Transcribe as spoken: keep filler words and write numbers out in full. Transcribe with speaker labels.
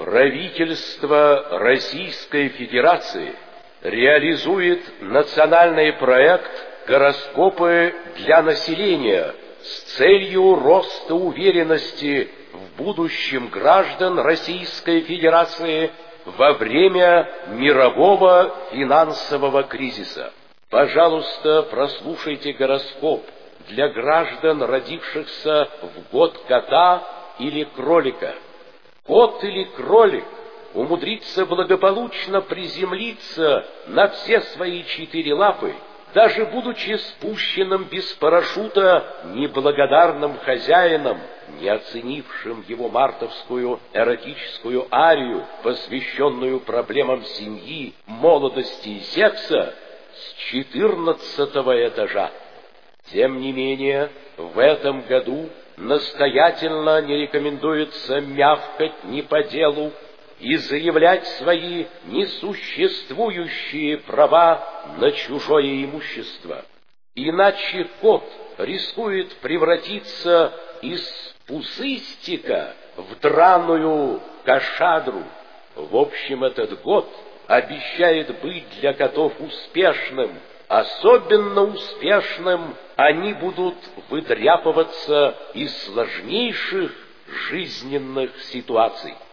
Speaker 1: Правительство Российской Федерации реализует национальный проект «Гороскопы для населения» с целью роста уверенности в будущем граждан Российской Федерации во время мирового финансового кризиса. Пожалуйста, прослушайте гороскоп для граждан, родившихся в год кота или кролика. Кот или кролик умудрится благополучно приземлиться на все свои четыре лапы, даже будучи спущенным без парашюта неблагодарным хозяином, не оценившим его мартовскую эротическую арию, посвященную проблемам семьи, молодости и секса, с четырнадцатого этажа. Тем не менее, в этом году настоятельно не рекомендуется мявкать не по делу и заявлять свои несуществующие права на чужое имущество. Иначе кот рискует превратиться из пузыстика в драную кашадру. В общем, этот год обещает быть для котов успешным. Особенно успешным они будут выдряпываться из сложнейших жизненных ситуаций.